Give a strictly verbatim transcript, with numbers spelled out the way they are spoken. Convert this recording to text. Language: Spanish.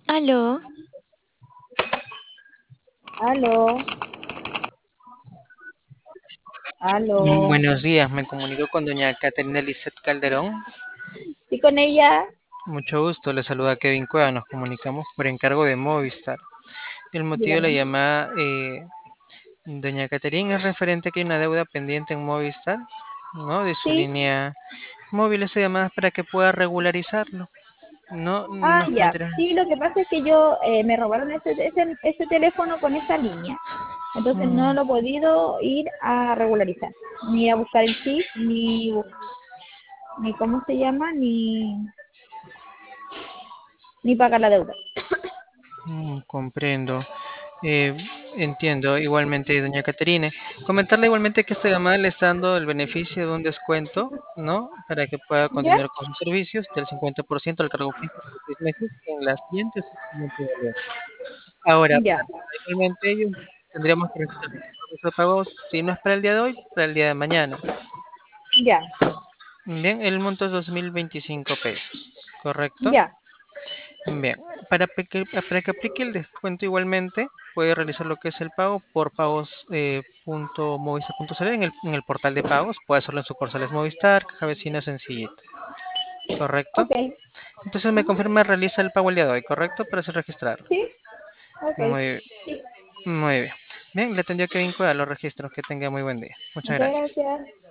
Aló, Aló, Mm, aló. Buenos días, me comunico con doña Caterina Lisset Calderón. Sí, con ella. Mucho gusto, le saluda Kevin Cueva, nos comunicamos por encargo de Movistar. El motivo de la Dígame. llamada, eh, doña Caterina, es referente a que hay una deuda pendiente en Movistar, ¿no? De su Sí. línea móvil, esa llamada es para que pueda regularizarlo, ¿no? Ah, Nos ya. comentará. Sí, lo que pasa es que yo eh, me robaron ese, ese, ese teléfono con esa línea. Entonces no Mm, lo he podido ir a regularizar. Ni a buscar el chip, ni, ni cómo se llama, ni, ni pagar la deuda. mm, comprendo. Eh, Entiendo, igualmente, doña Caterine. Comentarle igualmente que esta llamada le está dando el beneficio de un descuento, ¿no? Para que pueda ¿Ya? continuar con sus servicios del cincuenta por ciento al cargo fijo por seis meses en las siguientes siguiente evaluación. Ahora, Ya. para igualmente ello, tendríamos que registrar un compromiso de pagos, si no es para el día de hoy, para el día de mañana. Ya. Bien, el monto es dos mil veinticinco pesos, ¿correcto? Ya. Bien, para que, para que aplique el descuento igualmente, puede realizar lo que es el pago por pagos eh, punto movistar punto cl en el, en el portal de pagos. Puede hacerlo en sucursales Movistar, caja vecina sencillita, ¿correcto? Ok. Entonces me confirma, realiza el pago el día de hoy, ¿correcto? Para ser registrado. Sí. Ok. Muy, muy bien. Bien, le tendría que vincular los registros. Que tenga muy buen día. Muchas Muchas gracias. gracias.